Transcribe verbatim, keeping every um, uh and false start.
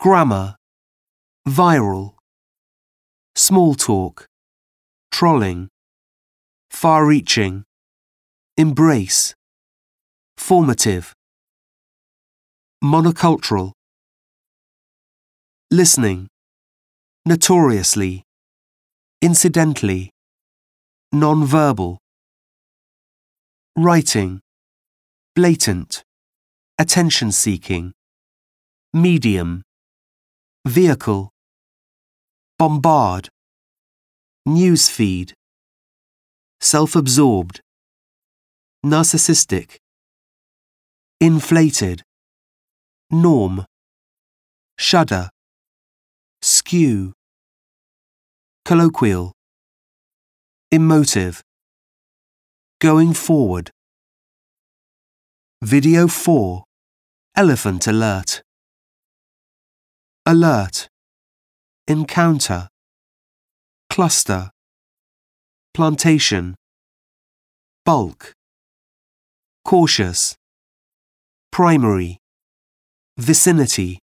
grammar, viral, small talk, trolling, far-reaching, embrace, formative, monocultural, listening, notoriously, incidentally, non-verbal, writing, blatant, attention-seeking, medium, vehicle, bombard, newsfeed, self-absorbed, narcissistic, inflated, norm, shudder, skew, colloquial, emotive, going forward. Video four. Elephant alert. Alert. Encounter. Cluster. Plantation. Bulk. Cautious. Primary. Vicinity.